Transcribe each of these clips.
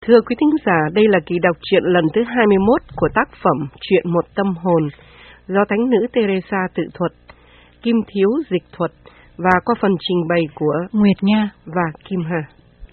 Thưa quý thính giả, đây là kỳ đọc truyện lần thứ 21 của tác phẩm Chuyện Một Tâm Hồn do Thánh nữ Teresa tự thuật, Kim Thiếu dịch thuật và qua phần trình bày của Nguyệt Nha và Kim Hà.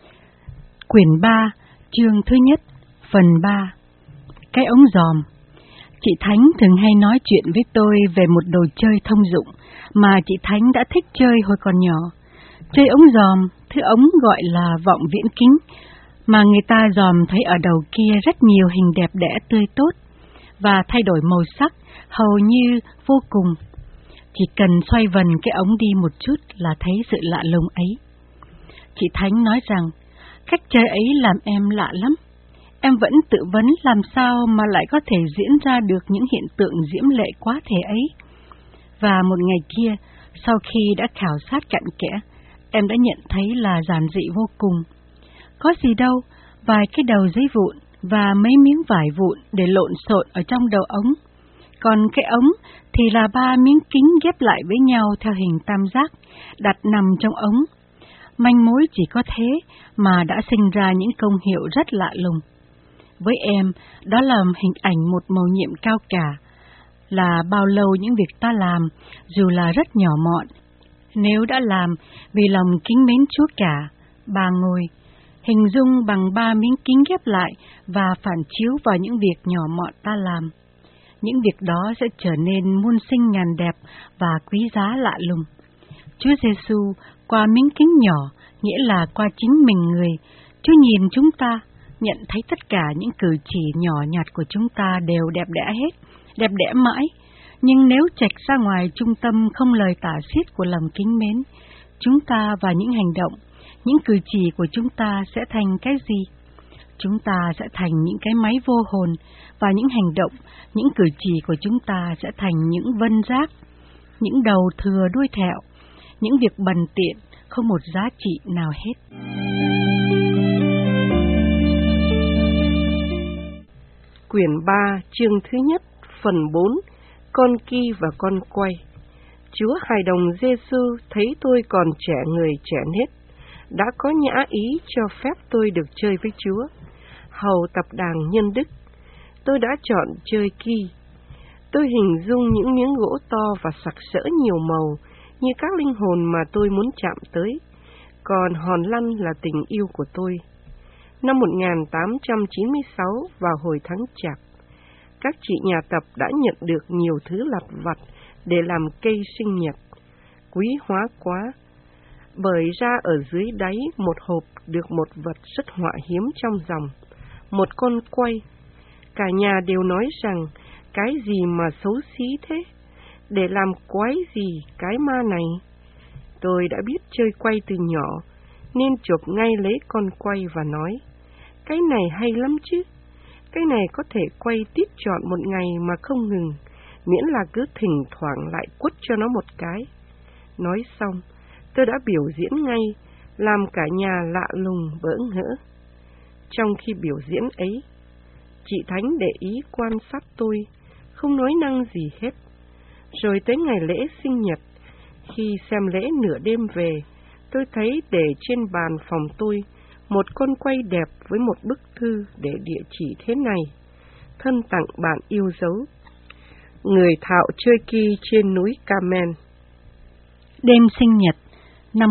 Quyển 3, chương thứ nhất, phần 3. Cái ống giòm. Chị Thánh thường hay nói chuyện với tôi về một đồ chơi thông dụng mà chị Thánh đã thích chơi hồi còn nhỏ. Chơi ống giòm, thứ ống gọi là vọng viễn kính, mà người ta dòm thấy ở đầu kia rất nhiều hình đẹp đẽ tươi tốt và thay đổi màu sắc hầu như vô cùng. Chỉ cần xoay vần cái ống đi một chút là thấy sự lạ lùng ấy. Chị Thánh nói rằng cách chơi ấy làm em lạ lắm. Em vẫn tự vấn làm sao mà lại có thể diễn ra được những hiện tượng diễm lệ quá thể ấy. Và một ngày kia, sau khi đã khảo sát cặn kẽ, em đã nhận thấy là giản dị vô cùng. Có gì đâu, vài cái đầu giấy vụn và mấy miếng vải vụn để lộn xộn ở trong đầu ống. Còn cái ống thì là 3 miếng kính ghép lại với nhau theo hình tam giác, đặt nằm trong ống. Manh mối chỉ có thế mà đã sinh ra những công hiệu rất lạ lùng. Với em, đó là hình ảnh một mầu nhiệm cao cả, là bao lâu những việc ta làm, dù là rất nhỏ mọn. Nếu đã làm vì lòng kính mến Chúa cả, bà ngồi, hình dung bằng 3 miếng kính ghép lại và phản chiếu vào những việc nhỏ mọn ta làm. Những việc đó sẽ trở nên muôn sinh ngàn đẹp và quý giá lạ lùng. Chúa Giêsu qua miếng kính nhỏ, nghĩa là qua chính mình người, Chúa nhìn chúng ta, nhận thấy tất cả những cử chỉ nhỏ nhặt của chúng ta đều đẹp đẽ hết, đẹp đẽ mãi. Nhưng nếu chệch ra ngoài trung tâm không lời tả xiết của lòng kính mến, chúng ta và những hành động, những cử chỉ của chúng ta sẽ thành cái gì? Chúng ta sẽ thành những cái máy vô hồn, và những hành động, những cử chỉ của chúng ta sẽ thành những vân rác, những đầu thừa đuôi thẹo, những việc bần tiện, không một giá trị nào hết. Quyển 3, chương thứ nhất, phần 4, con ki và con quay. Chúa hài đồng Giêsu thấy tôi còn trẻ người trẻ nết, đã có nhã ý cho phép tôi được chơi với Chúa. Hầu tập đàng nhân đức, tôi đã chọn chơi ki. Tôi hình dung những miếng gỗ to và sặc sỡ nhiều màu, như các linh hồn mà tôi muốn chạm tới, còn hòn lăn là tình yêu của tôi. Năm 1896, vào hồi tháng Chạp, các chị nhà tập đã nhận được nhiều thứ lặt vặt để làm cây sinh nhật. Quý hóa quá, bởi ra ở dưới đáy một hộp được một vật rất họa hiếm trong dòng, một con quay. Cả nhà đều nói rằng cái gì mà xấu xí thế, để làm quái gì cái ma này. Tôi đã biết chơi quay từ nhỏ, nên chụp ngay lấy con quay và nói, cái này hay lắm chứ, cái này có thể quay tít trọn một ngày mà không ngừng, miễn là cứ thỉnh thoảng lại quất cho nó một cái. Nói xong, tôi đã biểu diễn ngay, làm cả nhà lạ lùng bỡ ngỡ. Trong khi biểu diễn ấy, chị Thánh để ý quan sát tôi, không nói năng gì hết. Rồi tới ngày lễ sinh nhật, khi xem lễ nửa đêm về, tôi thấy để trên bàn phòng tôi một con quay đẹp với một bức thư để địa chỉ thế này: thân tặng bạn yêu dấu, người thạo chơi ki trên núi Carmen. Đêm sinh nhật năm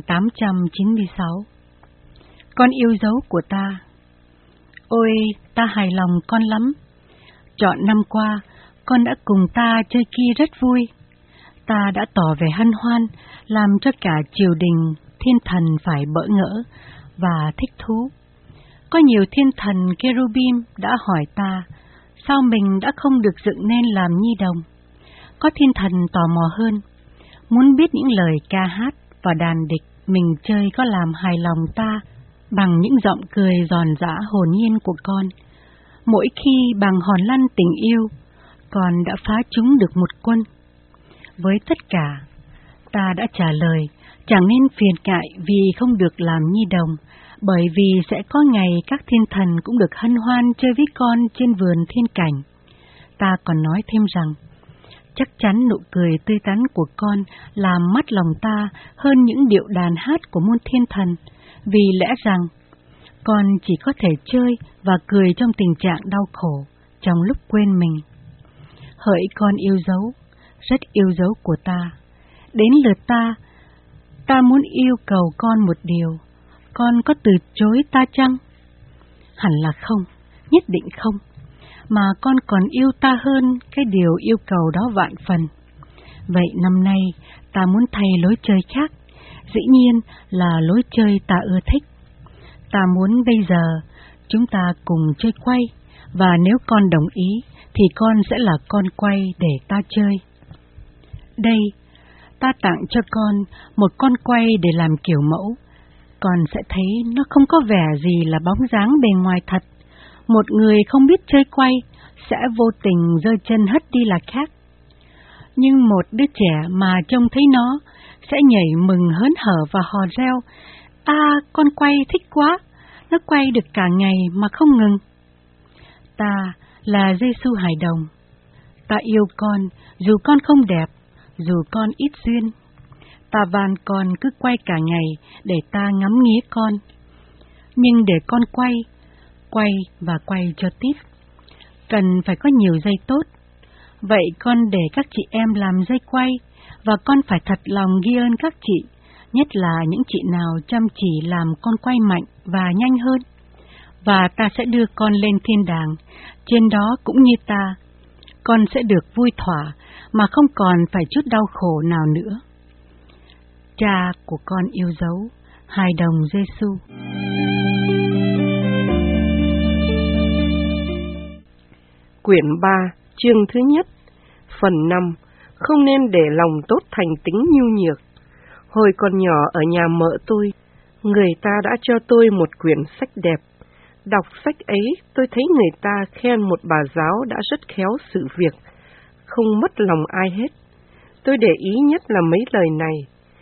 1896. Con yêu dấu của ta. Ôi, ta hài lòng con lắm. Trọn năm qua, con đã cùng ta chơi ki rất vui. Ta đã tỏ vẻ hân hoan, làm cho cả triều đình, thiên thần phải bỡ ngỡ và thích thú. Có nhiều thiên thần Kerubim đã hỏi ta, sao mình đã không được dựng nên làm nhi đồng? Có thiên thần tò mò hơn, muốn biết những lời ca hát và đàn địch mình chơi có làm hài lòng ta bằng những giọng cười giòn giã hồn nhiên của con. Mỗi khi bằng hòn lăn tình yêu, con đã phá trúng được một quân. Với tất cả, ta đã trả lời, chẳng nên phiền cại vì không được làm nhi đồng, bởi vì sẽ có ngày các thiên thần cũng được hân hoan chơi với con trên vườn thiên cảnh. Ta còn nói thêm rằng, chắc chắn nụ cười tươi tắn của con làm mắt lòng ta hơn những điệu đàn hát của muôn thiên thần, vì lẽ rằng con chỉ có thể chơi và cười trong tình trạng đau khổ, trong lúc quên mình. Hỡi con yêu dấu, rất yêu dấu của ta, đến lượt ta muốn yêu cầu con một điều, con có từ chối ta chăng? Hẳn là không, nhất định không, mà con còn yêu ta hơn cái điều yêu cầu đó vạn phần. Vậy năm nay ta muốn thay lối chơi khác, dĩ nhiên là lối chơi ta ưa thích. Ta muốn bây giờ chúng ta cùng chơi quay, và nếu con đồng ý thì con sẽ là con quay để ta chơi. Đây, ta tặng cho con một con quay để làm kiểu mẫu. Con sẽ thấy nó không có vẻ gì là bóng dáng bề ngoài thật. Một người không biết chơi quay sẽ vô tình giơ chân hất đi là khác. Nhưng một đứa trẻ mà trông thấy nó sẽ nhảy mừng hớn hở và hò reo: con quay thích quá, nó quay được cả ngày mà không ngừng. Ta là Giê-xu hài đồng. Ta yêu con dù con không đẹp, dù con ít duyên. Ta van con cứ quay cả ngày để ta ngắm nghía con. Nhưng để con quay và quay cho tiếp, cần phải có nhiều dây tốt. Vậy con để các chị em làm dây quay, và con phải thật lòng ghi ơn các chị, nhất là những chị nào chăm chỉ làm con quay mạnh và nhanh hơn. Và ta sẽ đưa con lên thiên đàng, trên đó cũng như ta, con sẽ được vui thỏa mà không còn phải chút đau khổ nào nữa. Cha của con yêu dấu, hài đồng Giê-xu. Quyển 3, chương thứ nhất, phần 5. Không nên để lòng tốt thành tính nhu nhược. Hồi còn nhỏ ở nhà mợ tôi, người ta đã cho tôi một quyển sách đẹp. Đọc sách ấy, tôi thấy người ta khen một bà giáo đã rất khéo sự việc, không mất lòng ai hết. Tôi để ý nhất là mấy lời này.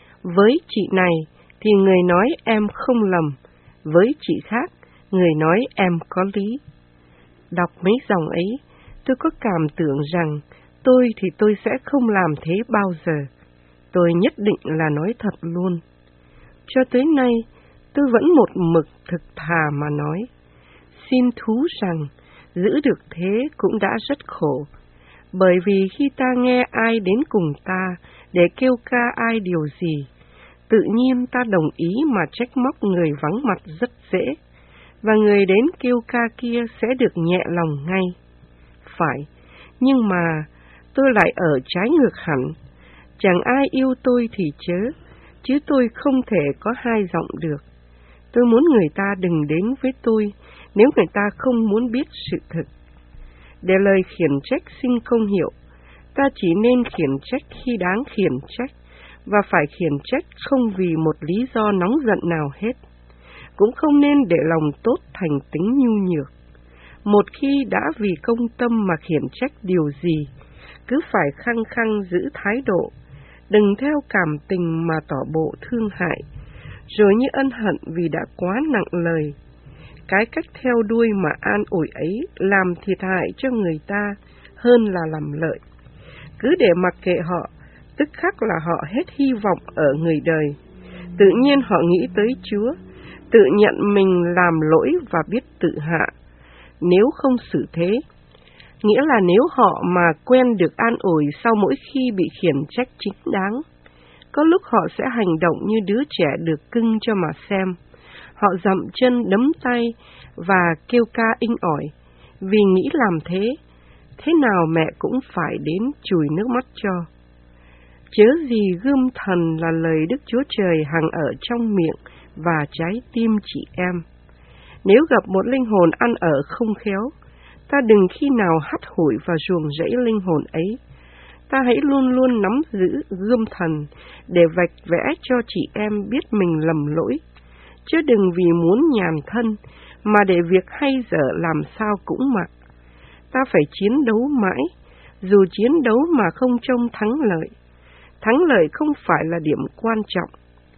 Với chị này thì người nói em không lầm, với chị khác, người nói em có lý. Đọc mấy dòng ấy, tôi có cảm tưởng rằng tôi thì tôi sẽ không làm thế bao giờ. Tôi nhất định là nói thật luôn. Cho tới nay, tôi vẫn một mực thực thà mà nói. Xin thú rằng, giữ được thế cũng đã rất khổ. Bởi vì khi ta nghe ai đến cùng ta để kêu ca ai điều gì, tự nhiên ta đồng ý mà trách móc người vắng mặt rất dễ, và người đến kêu ca kia sẽ được nhẹ lòng ngay. Phải, nhưng mà tôi lại ở trái ngược hẳn. Chẳng ai yêu tôi thì chớ, chứ tôi không thể có hai giọng được. Tôi muốn người ta đừng đến với tôi nếu người ta không muốn biết sự thực. Để lời khiển trách sinh công hiệu, ta chỉ nên khiển trách khi đáng khiển trách, và phải khiển trách không vì một lý do nóng giận nào hết. Cũng không nên để lòng tốt thành tính nhu nhược. Một khi đã vì công tâm mà khiển trách điều gì, cứ phải khăng khăng giữ thái độ, đừng theo cảm tình mà tỏ bộ thương hại, rồi như ân hận vì đã quá nặng lời. Cái cách theo đuôi mà an ủi ấy làm thiệt hại cho người ta hơn là làm lợi. Cứ để mặc kệ họ, tức khắc là họ hết hy vọng ở người đời. Tự nhiên họ nghĩ tới Chúa, tự nhận mình làm lỗi và biết tự hạ. Nếu không xử thế, nghĩa là nếu họ mà quen được an ủi sau mỗi khi bị khiển trách chính đáng, có lúc họ sẽ hành động như đứa trẻ được cưng cho mà xem. Họ dậm chân đấm tay và kêu ca inh ỏi, vì nghĩ làm thế nào mẹ cũng phải đến chùi nước mắt cho. Chớ gì gươm thần là lời Đức Chúa Trời hằng ở trong miệng và trái tim chị em. Nếu gặp một linh hồn ăn ở không khéo, ta đừng khi nào hắt hủi và ruồng rẫy linh hồn ấy. Ta hãy luôn luôn nắm giữ gươm thần để vạch vẽ cho chị em biết mình lầm lỗi, chứ đừng vì muốn nhàn thân mà để việc hay dở làm sao cũng mặc. Ta phải chiến đấu mãi, dù chiến đấu mà không trông thắng lợi. Thắng lợi không phải là điểm quan trọng.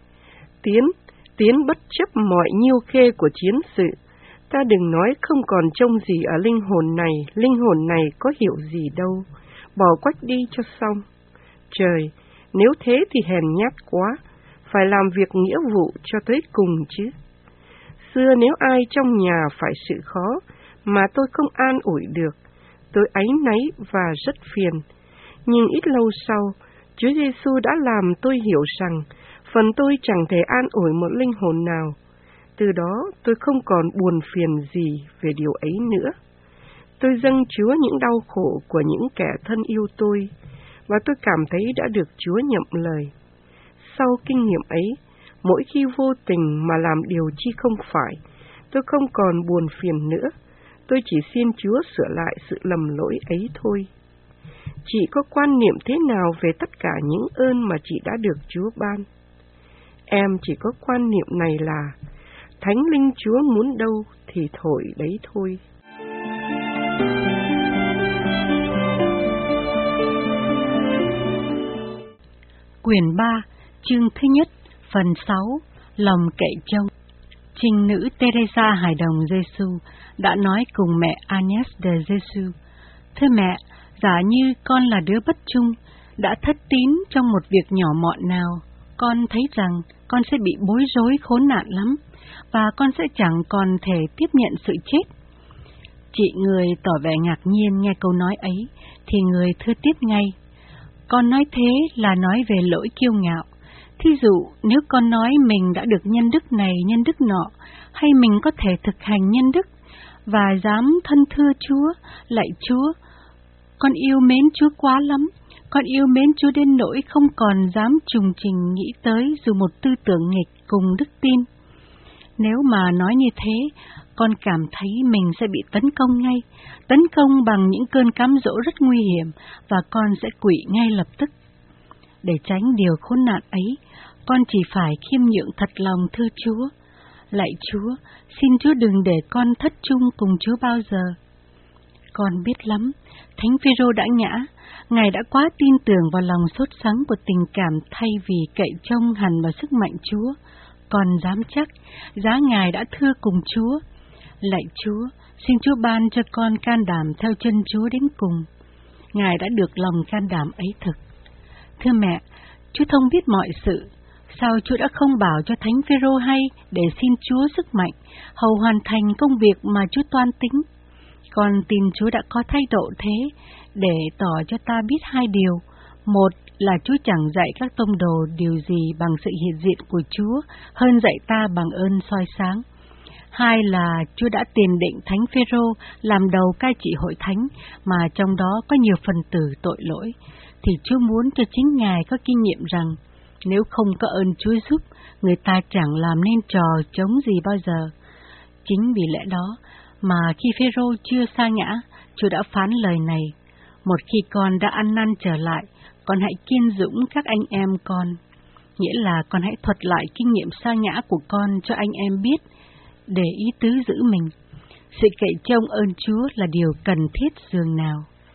Tiến bất chấp mọi nhiêu khê của chiến sự. Ta đừng nói không còn trông gì ở linh hồn này có hiểu gì đâu, bỏ quách đi cho xong. Trời, nếu thế thì hèn nhát quá, phải làm việc nghĩa vụ cho tới cùng chứ. xưa nếu ai trong nhà phải sự khó mà tôi không an ủi được, tôi áy náy và rất phiền. Nhưng ít lâu sau, Chúa Giêsu đã làm tôi hiểu rằng phần tôi chẳng thể an ủi một linh hồn nào. Từ đó tôi không còn buồn phiền gì về điều ấy nữa. Tôi dâng Chúa những đau khổ của những kẻ thân yêu tôi, và tôi cảm thấy đã được Chúa nhậm lời. Sau kinh nghiệm ấy, mỗi khi vô tình mà làm điều chi không phải, tôi không còn buồn phiền nữa. Tôi chỉ xin Chúa sửa lại sự lầm lỗi ấy thôi. Chị có quan niệm thế nào về tất cả những ơn mà chị đã được Chúa ban? Em chỉ có quan niệm này là Thánh Linh Chúa muốn đâu thì thổi đấy thôi. Quyển 3, chương thứ nhất, phần 6, lòng cậy trông. Trinh nữ Teresa Hài Đồng Giêsu đã nói cùng mẹ Agnes de Giêsu: "Thưa mẹ, giả như con là đứa bất trung, đã thất tín trong một việc nhỏ mọn nào, con thấy rằng con sẽ bị bối rối khốn nạn lắm, và con sẽ chẳng còn thể tiếp nhận sự chết." Chị người tỏ vẻ ngạc nhiên nghe câu nói ấy, thì người thưa tiếp ngay: "Con nói thế là nói về lỗi kiêu ngạo. Thí dụ, nếu con nói mình đã được nhân đức này, nhân đức nọ, hay mình có thể thực hành nhân đức, và dám thân thưa Chúa, lạy Chúa, con yêu mến Chúa quá lắm, con yêu mến Chúa đến nỗi không còn dám trùng trình nghĩ tới dù một tư tưởng nghịch cùng đức tin. Nếu mà nói như thế, con cảm thấy mình sẽ bị tấn công bằng những cơn cám dỗ rất nguy hiểm, và con sẽ quỵ ngay lập tức. Để tránh điều khốn nạn ấy, con chỉ phải khiêm nhượng thật lòng thưa Chúa. Lạy Chúa, xin Chúa đừng để con thất trung cùng Chúa bao giờ." Con biết lắm, Thánh Phêrô đã ngã, Ngài đã quá tin tưởng vào lòng sốt sắng của tình cảm thay vì cậy trông hẳn vào sức mạnh Chúa. Con dám chắc, giá Ngài đã thưa cùng Chúa: "Lạy Chúa, xin Chúa ban cho con can đảm theo chân Chúa đến cùng." Ngài đã được lòng can đảm ấy thực. Thưa mẹ, Chúa thông biết mọi sự. Sao Chúa đã không bảo cho Thánh Phêrô hay để xin Chúa sức mạnh, hầu hoàn thành công việc mà Chúa toan tính? Con tin Chúa đã có thái độ thế để tỏ cho ta biết hai điều. Một là Chúa chẳng dạy các tông đồ điều gì bằng sự hiện diện của Chúa hơn dạy ta bằng ơn soi sáng. Hai là Chúa đã tiền định Thánh Phêrô làm đầu cai trị hội thánh, mà trong đó có nhiều phần tử tội lỗi, thì Chúa muốn cho chính Ngài có kinh nghiệm rằng nếu không có ơn Chúa giúp, người ta chẳng làm nên trò chống gì bao giờ. Chính vì lẽ đó mà khi Phêrô chưa sa ngã, Chúa đã phán lời này: "Một khi con đã ăn năn trở lại, con hãy kiên dũng các anh em con." Nghĩa là con hãy thuật lại kinh nghiệm sa ngã của con cho anh em biết, để ý tứ giữ mình. Sự cậy trông ơn Chúa là điều cần thiết dường nào.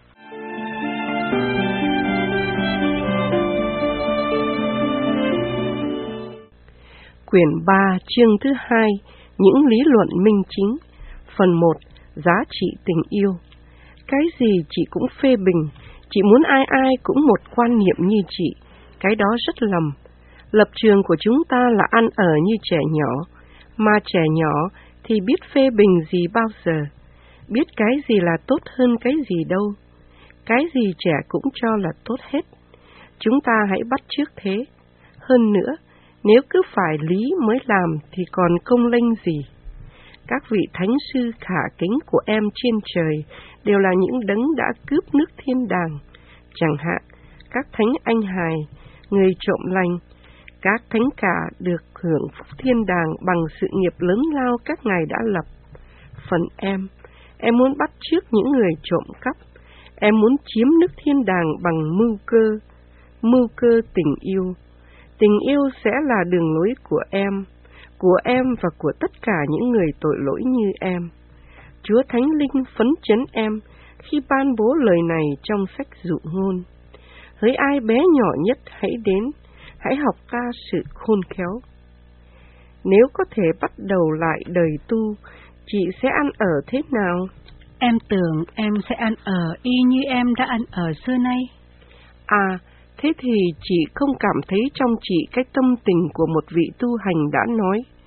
Quyển 3, chương thứ 2, những lý luận minh chính. Phần 1, giá trị tình yêu. Cái gì chị cũng phê bình, chị muốn ai ai cũng một quan niệm như chị. Cái đó rất lầm. Lập trường của chúng ta là ăn ở như trẻ nhỏ, mà trẻ nhỏ thì biết phê bình gì bao giờ, biết cái gì là tốt hơn cái gì đâu. Cái gì trẻ cũng cho là tốt hết. Chúng ta hãy bắt chước thế. Hơn nữa, nếu cứ phải lý mới làm thì còn công lênh gì. Các vị thánh sư khả kính của em trên trời đều là những đấng đã cướp nước thiên đàng. Chẳng hạn, các thánh anh hài, người trộm lành, các thánh cả được hưởng phúc thiên đàng bằng sự nghiệp lớn lao các ngài đã lập. Phần em muốn bắt chước những người trộm cắp. Em muốn chiếm nước thiên đàng bằng mưu cơ tình yêu. Tình yêu sẽ là đường lối của em và của tất cả những người tội lỗi như em. Chúa Thánh Linh phấn chấn em khi ban bố lời này trong sách Dụ Ngôn: "Hỡi ai bé nhỏ nhất hãy đến, hãy học ta sự khôn khéo." Nếu có thể bắt đầu lại đời tu, chị sẽ ăn ở thế nào? Em tưởng em sẽ ăn ở y như em đã ăn ở xưa nay. À, thế thì chị không cảm thấy trong chị cái tâm tình của một vị tu hành đã nói: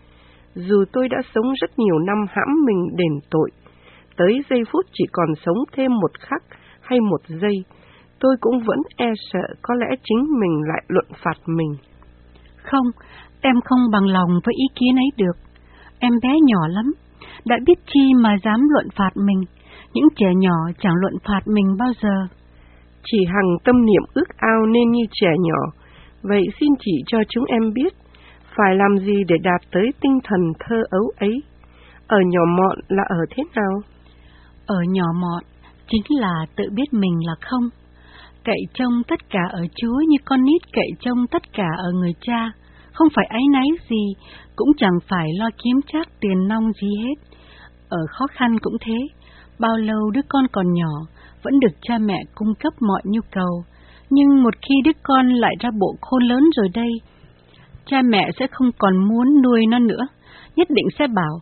Dù tôi đã sống rất nhiều năm hãm mình đền tội, tới giây phút chỉ còn sống thêm một khắc hay một giây, tôi cũng vẫn e sợ có lẽ chính mình lại luận phạt mình. Không, em không bằng lòng với ý kiến ấy được. Em bé nhỏ lắm, đã biết chi mà dám luận phạt mình. Những trẻ nhỏ chẳng luận phạt mình bao giờ. Chị hằng tâm niệm ước ao nên như trẻ nhỏ, vậy xin chị cho chúng em biết, phải làm gì để đạt tới tinh thần thơ ấu ấy? Ở nhỏ mọn là ở thế nào? Ở nhỏ mọn chính là tự biết mình là không, cậy trông tất cả ở Chúa như con nít cậy trông tất cả ở người cha, không phải áy náy gì, cũng chẳng phải lo kiếm trác tiền nong gì hết. Ở khó khăn cũng thế, bao lâu đứa con còn nhỏ, vẫn được cha mẹ cung cấp mọi nhu cầu, nhưng một khi đứa con lại ra bộ khôn lớn rồi đây, cha mẹ sẽ không còn muốn nuôi nó nữa, nhất định sẽ bảo,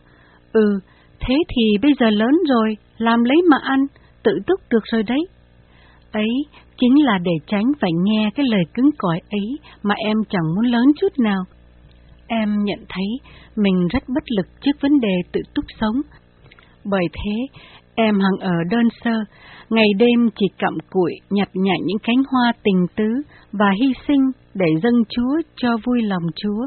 thế thì bây giờ lớn rồi, làm lấy mà ăn, tự túc được rồi đấy. Ấy chính là để tránh phải nghe cái lời cứng cỏi ấy mà em chẳng muốn lớn chút nào. Em nhận thấy mình rất bất lực trước vấn đề tự túc sống. Bởi thế, em hằng ở đơn sơ, ngày đêm chỉ cặm cụi nhặt nhạnh những cánh hoa tình tứ và hy sinh để dâng Chúa cho vui lòng Chúa.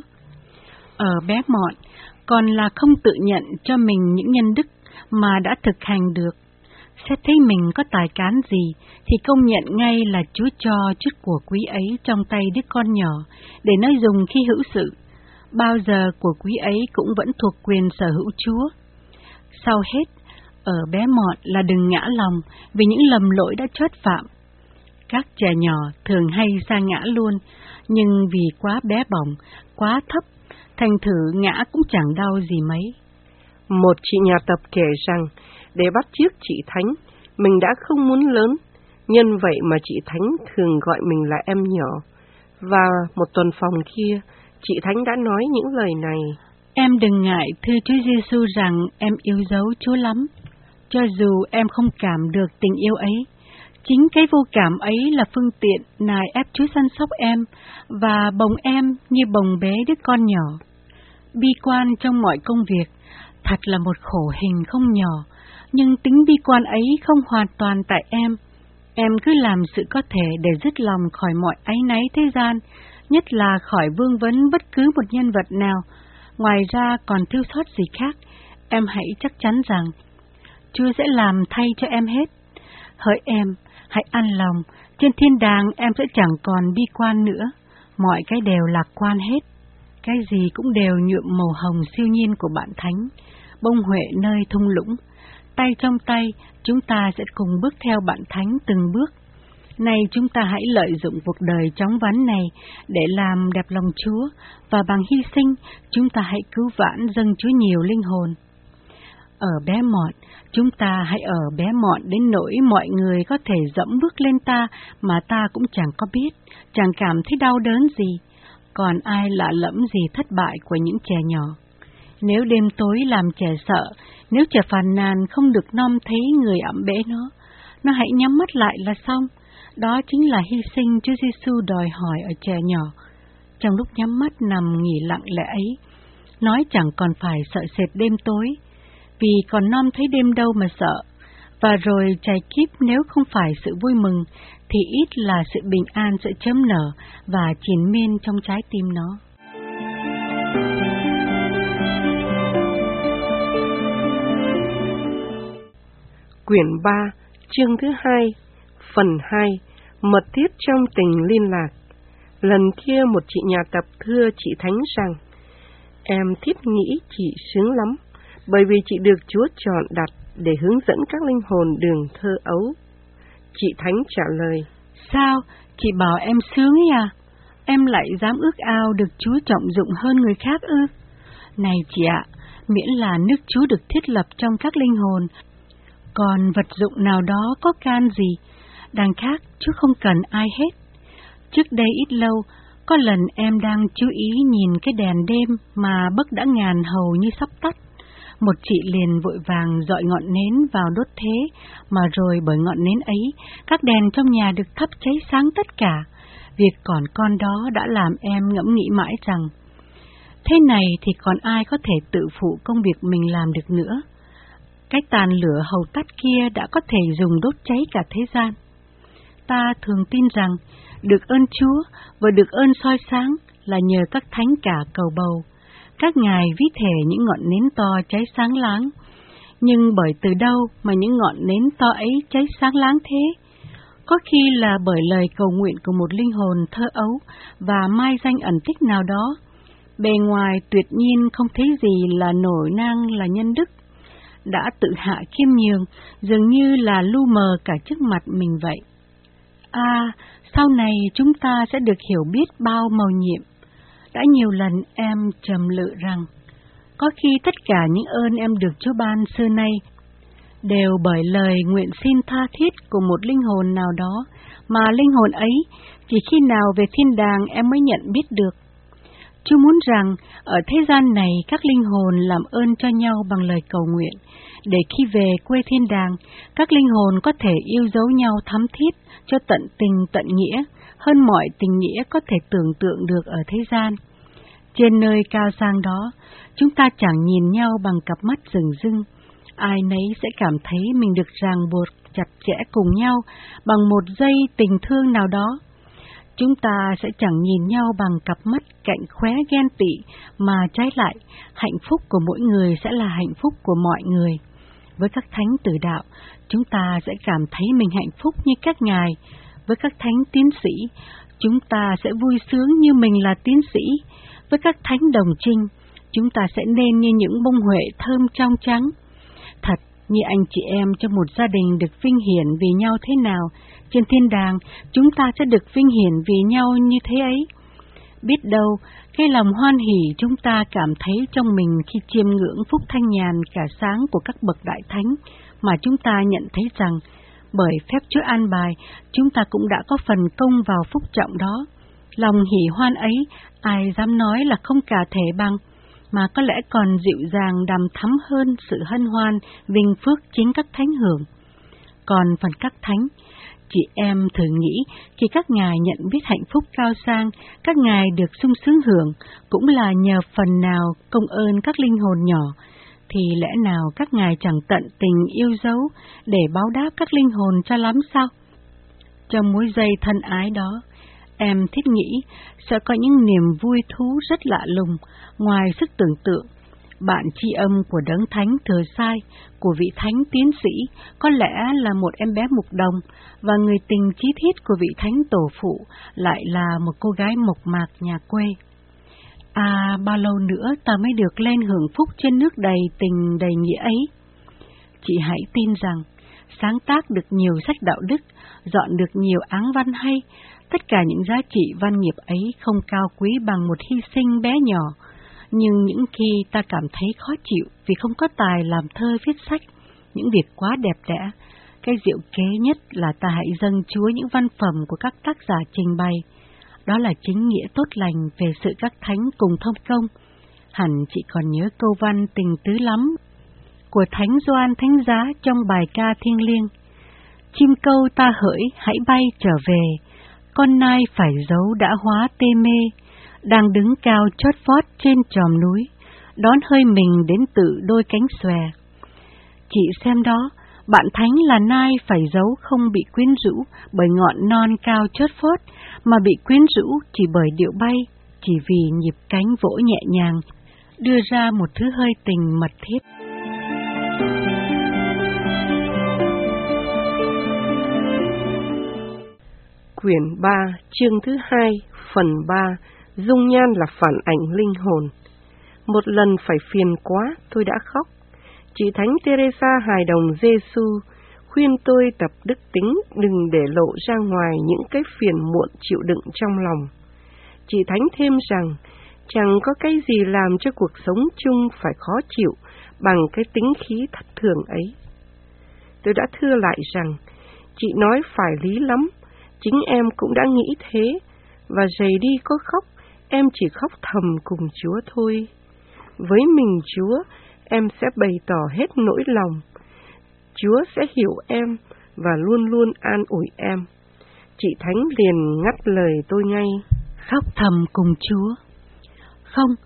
Ở bé mọn, còn là không tự nhận cho mình những nhân đức mà đã thực hành được. Xét thấy mình có tài cán gì thì công nhận ngay là Chúa cho chút của quý ấy trong tay đứa con nhỏ để nó dùng khi hữu sự. Bao giờ của quý ấy cũng vẫn thuộc quyền sở hữu Chúa. Sau hết, ở bé mọn là đừng ngã lòng vì những lầm lỗi đã chót phạm. Các trẻ nhỏ thường hay sa ngã luôn, nhưng vì quá bé bỏng, quá thấp, thành thử ngã cũng chẳng đau gì mấy. Một chị nhà tập kể rằng, để bắt chước chị Thánh, mình đã không muốn lớn, nhân vậy mà chị Thánh thường gọi mình là em nhỏ. Và một tuần phòng kia, chị Thánh đã nói những lời này: Em đừng ngại thưa Chúa Giêsu rằng em yêu dấu Chúa lắm, cho dù em không cảm được tình yêu ấy. Chính cái vô cảm ấy là phương tiện nài ép Chúa săn sóc em và bồng em như bồng bế đứa con nhỏ. Bi quan trong mọi công việc thật là một khổ hình không nhỏ, nhưng tính bi quan ấy không hoàn toàn tại em. Em cứ làm sự có thể để dứt lòng khỏi mọi áy náy thế gian, nhất là khỏi vương vấn bất cứ một nhân vật nào. Ngoài ra còn thiếu sót gì khác, em hãy chắc chắn rằng Chúa sẽ làm thay cho em hết. Hỡi em, hãy an lòng, trên thiên đàng em sẽ chẳng còn bi quan nữa, mọi cái đều lạc quan hết. Cái gì cũng đều nhuộm màu hồng siêu nhiên của bạn Thánh, bông huệ nơi thung lũng. Tay trong tay, chúng ta sẽ cùng bước theo bạn Thánh từng bước. Này chúng ta hãy lợi dụng cuộc đời chóng vánh này để làm đẹp lòng Chúa, và bằng hy sinh, chúng ta hãy cứu vãn dâng Chúa nhiều linh hồn. Ở bé mọn, chúng ta hãy ở bé mọn đến nỗi mọi người có thể dẫm bước lên ta mà ta cũng chẳng có biết, chẳng cảm thấy đau đớn gì. Còn ai lạ lẫm gì thất bại của những trẻ nhỏ. Nếu đêm tối làm trẻ sợ, nếu trẻ phàn nàn không được nom thấy người ẵm bẽ nó hãy nhắm mắt lại là xong. Đó chính là hy sinh Chúa Giêsu đòi hỏi ở trẻ nhỏ. Trong lúc nhắm mắt nằm nghỉ lặng lẽ ấy, nói chẳng còn phải sợ sệt đêm tối, vì còn nom thấy đêm đâu mà sợ. Và rồi trải kiếp nếu không phải sự vui mừng, thì ít là sự bình an sẽ chớm nở và triền miên trong trái tim nó. Quyển 3, chương thứ 2, phần 2, mật thiết trong tình liên lạc. Lần kia một chị nhà tập thưa chị Thánh rằng, em thiết nghĩ chị sướng lắm, bởi vì chị được Chúa chọn đặt để hướng dẫn các linh hồn đường thơ ấu. Chị Thánh trả lời, sao, chị bảo em sướng ấy à? Em lại dám ước ao được Chúa trọng dụng hơn người khác ư? Này chị ạ, miễn là nước Chúa được thiết lập trong các linh hồn, còn vật dụng nào đó có can gì, đằng khác Chúa không cần ai hết. Trước đây ít lâu, có lần em đang chú ý nhìn cái đèn đêm mà bấc đã ngàn hầu như sắp tắt. Một chị liền vội vàng dọi ngọn nến vào đốt thế, mà rồi bởi ngọn nến ấy, các đèn trong nhà được thắp cháy sáng tất cả. Việc còn con đó đã làm em ngẫm nghĩ mãi rằng, Thế này thì còn ai có thể tự phụ công việc mình làm được nữa. Cái tàn lửa hầu tắt kia đã có thể dùng đốt cháy cả thế gian. Ta thường tin rằng được ơn Chúa và được ơn soi sáng là nhờ các thánh cả cầu bầu. Các ngài ví thể những ngọn nến to cháy sáng láng. Nhưng bởi từ đâu mà những ngọn nến to ấy cháy sáng láng thế? Có khi là bởi lời cầu nguyện của một linh hồn thơ ấu và mai danh ẩn tích nào đó. Bề ngoài tuyệt nhiên không thấy gì là nổi nang là nhân đức. Đã tự hạ khiêm nhường, dường như là lu mờ cả trước mặt mình vậy. Sau này chúng ta sẽ được hiểu biết bao mầu nhiệm. Đã nhiều lần em trầm lự rằng, có khi tất cả những ơn em được Chúa ban xưa nay đều bởi lời nguyện xin tha thiết của một linh hồn nào đó, mà linh hồn ấy chỉ khi nào về thiên đàng em mới nhận biết được. Chúa muốn rằng ở thế gian này các linh hồn làm ơn cho nhau bằng lời cầu nguyện, để khi về quê thiên đàng, các linh hồn có thể yêu dấu nhau thắm thiết cho tận tình tận nghĩa, hơn mọi tình nghĩa có thể tưởng tượng được ở thế gian. Trên nơi cao sang đó, chúng ta chẳng nhìn nhau bằng cặp mắt rừng rưng, ai nấy sẽ cảm thấy mình được ràng buộc chặt chẽ cùng nhau bằng một dây tình thương nào đó. Chúng ta sẽ chẳng nhìn nhau bằng cặp mắt cạnh khóe ghen tị, mà trái lại, hạnh phúc của mỗi người sẽ là hạnh phúc của mọi người. Với các thánh tử đạo, chúng ta sẽ cảm thấy mình hạnh phúc như các ngài. Với các thánh tiến sĩ, chúng ta sẽ vui sướng như mình là tiến sĩ. Với các thánh đồng trinh, chúng ta sẽ nên như những bông huệ thơm trong trắng. Thật, như anh chị em trong một gia đình được vinh hiển vì nhau thế nào, trên thiên đàng chúng ta sẽ được vinh hiển vì nhau như thế ấy. Biết đâu, cái lòng hoan hỉ chúng ta cảm thấy trong mình khi chiêm ngưỡng phúc thanh nhàn cả sáng của các bậc đại thánh, mà chúng ta nhận thấy rằng, bởi phép Chúa an bài, chúng ta cũng đã có phần công vào phúc trọng đó. Lòng hỉ hoan ấy, ai dám nói là không cả thể bằng, mà có lẽ còn dịu dàng đằm thắm hơn sự hân hoan, vinh phước chính các thánh hưởng. Còn phần các thánh, chị em thử nghĩ, khi các ngài nhận biết hạnh phúc cao sang, các ngài được sung sướng hưởng, cũng là nhờ phần nào công ơn các linh hồn nhỏ, thì lẽ nào các ngài chẳng tận tình yêu dấu để báo đáp các linh hồn cho lắm sao? Trong mối dây thân ái đó, em thiết nghĩ sẽ có những niềm vui thú rất lạ lùng, ngoài sức tưởng tượng. Bạn tri âm của đấng thánh thừa sai, của vị thánh tiến sĩ, có lẽ là một em bé mục đồng, và người tình chí thiết của vị thánh tổ phụ lại là một cô gái mộc mạc nhà quê. Bao lâu nữa ta mới được lên hưởng phúc trên nước đầy tình đầy nghĩa ấy? Chị hãy tin rằng, sáng tác được nhiều sách đạo đức, dọn được nhiều áng văn hay, tất cả những giá trị văn nghiệp ấy không cao quý bằng một hy sinh bé nhỏ. Nhưng những khi ta cảm thấy khó chịu vì không có tài làm thơ viết sách, những việc quá đẹp đẽ, cái diệu kế nhất là ta hãy dâng Chúa những văn phẩm của các tác giả trình bày. Đó là chính nghĩa tốt lành về sự các thánh cùng thông công. Hẳn chị còn nhớ câu văn tình tứ lắm của Thánh Gioan Thánh Giá trong bài ca thiêng liêng. Chim câu ta hỡi hãy bay trở về, con nai phải giấu đã hóa tê mê, đang đứng cao chót vót trên chòm núi, đón hơi mình đến tự đôi cánh xòe. Chị xem đó, bạn thánh là nai phải giấu không bị quyến rũ bởi ngọn non cao chót vót, mà bị quyến rũ chỉ bởi điệu bay, chỉ vì nhịp cánh vỗ nhẹ nhàng, đưa ra một thứ hơi tình mật thiết. Quyển 3, chương thứ 2, phần 3, dung nhan là phản ảnh linh hồn. Một lần phải phiền quá, tôi đã khóc. Chị Thánh Teresa hài đồng Giêsu khuyên tôi tập đức tính, đừng để lộ ra ngoài những cái phiền muộn chịu đựng trong lòng. Chị Thánh thêm rằng, chẳng có cái gì làm cho cuộc sống chung phải khó chịu bằng cái tính khí thất thường ấy. Tôi đã thưa lại rằng, chị nói phải lý lắm, chính em cũng đã nghĩ thế, và rời đi có khóc, em chỉ khóc thầm cùng Chúa thôi. Với mình Chúa, em sẽ bày tỏ hết nỗi lòng. Chúa sẽ hiểu em và luôn luôn an ủi em. Chị Thánh liền ngắt lời tôi ngay. Khóc thầm cùng Chúa? Không,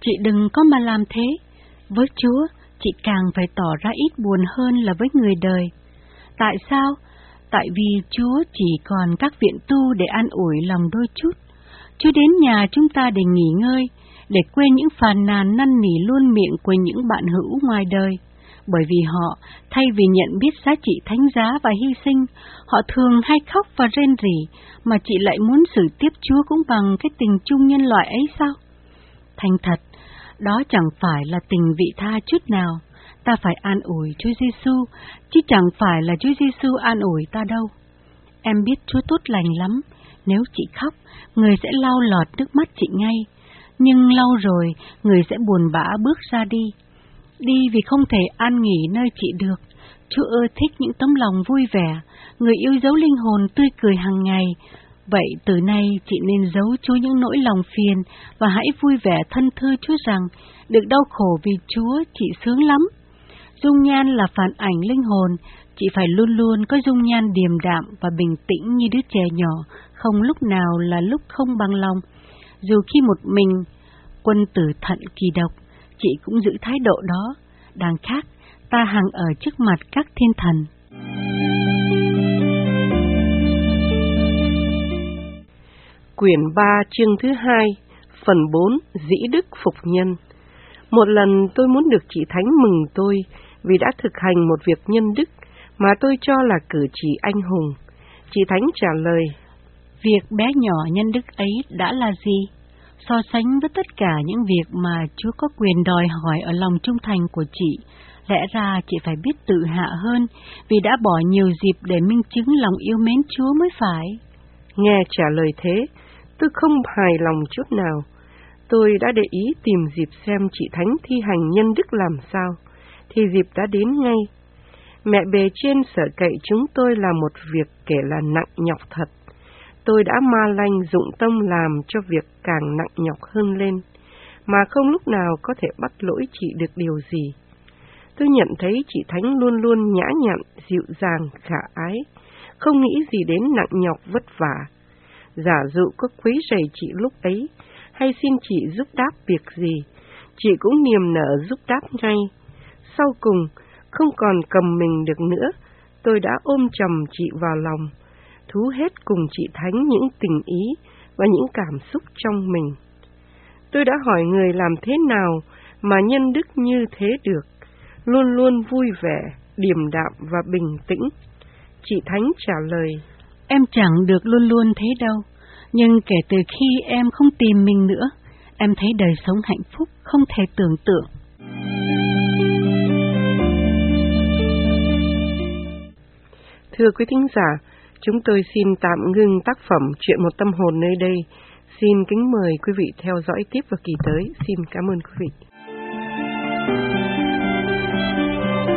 Chị đừng có mà làm thế. Với Chúa, chị càng phải tỏ ra ít buồn hơn là với người đời. Tại sao? Tại vì Chúa chỉ còn các viện tu để an ủi lòng đôi chút. Chúa đến nhà chúng ta để nghỉ ngơi, để quên những phàn nàn năn nỉ luôn miệng của những bạn hữu ngoài đời. Bởi vì họ, thay vì nhận biết giá trị thánh giá và hy sinh, họ thường hay khóc và rên rỉ, mà chị lại muốn xử tiếp Chúa cũng bằng cái tình chung nhân loại ấy sao? Thành thật, đó chẳng phải là tình vị tha chút nào. Ta phải an ủi Chúa Giêsu, chứ chẳng phải là Chúa Giêsu an ủi ta đâu. Em biết Chúa tốt lành lắm, nếu chị khóc, người sẽ lau lọt nước mắt chị ngay, nhưng lau rồi, người sẽ buồn bã bước ra đi. Đi vì không thể an nghỉ nơi chị được. Chúa ưa thích những tấm lòng vui vẻ, người yêu dấu linh hồn tươi cười hàng ngày. Vậy từ nay chị nên giấu Chúa những nỗi lòng phiền và hãy vui vẻ thân thưa Chúa rằng được đau khổ vì Chúa chị sướng lắm. Dung nhan là phản ảnh linh hồn, chị phải luôn luôn có dung nhan điềm đạm và bình tĩnh như đứa trẻ nhỏ, không lúc nào là lúc không bằng lòng. Dù khi một mình, quân tử thận kỳ độc, chị cũng giữ thái độ đó. Đằng khác, ta hằng ở trước mặt các thiên thần. Quyển 3 chương thứ 2, phần 4, Dĩ đức phục nhân. Một lần tôi muốn được chị Thánh mừng tôi vì đã thực hành một việc nhân đức mà tôi cho là cử chỉ anh hùng. Chị Thánh trả lời: Việc bé nhỏ nhân đức ấy đã là gì? So sánh với tất cả những việc mà Chúa có quyền đòi hỏi ở lòng trung thành của chị, lẽ ra chị phải biết tự hạ hơn vì đã bỏ nhiều dịp để minh chứng lòng yêu mến Chúa mới phải. Nghe trả lời thế, tôi không hài lòng chút nào. Tôi đã để ý tìm dịp xem chị Thánh thi hành nhân đức làm sao, thì dịp đã đến ngay. Mẹ bề trên sợ cậy chúng tôi là một việc kể là nặng nhọc thật. Tôi đã ma lanh dụng tâm làm cho việc càng nặng nhọc hơn lên, mà không lúc nào có thể bắt lỗi chị được điều gì. Tôi nhận thấy chị Thánh luôn luôn nhã nhặn, dịu dàng, khả ái, không nghĩ gì đến nặng nhọc vất vả. Giả dụ có quấy rầy chị lúc ấy, hay xin chị giúp đáp việc gì, chị cũng niềm nở giúp đáp ngay. Sau cùng, không còn cầm mình được nữa, tôi đã ôm chầm chị vào lòng, thú hết cùng chị Thánh những tình ý và những cảm xúc trong mình. Tôi đã hỏi người làm thế nào mà nhân đức như thế được, luôn luôn vui vẻ, điềm đạm và bình tĩnh. Chị Thánh trả lời: Em chẳng được luôn luôn thế đâu, nhưng kể từ khi em không tìm mình nữa, em thấy đời sống hạnh phúc không thể tưởng tượng. Thưa quý thính giả, chúng tôi xin tạm ngưng tác phẩm Chuyện một tâm hồn nơi đây. Xin kính mời quý vị theo dõi tiếp vào kỳ tới. Xin cảm ơn quý vị.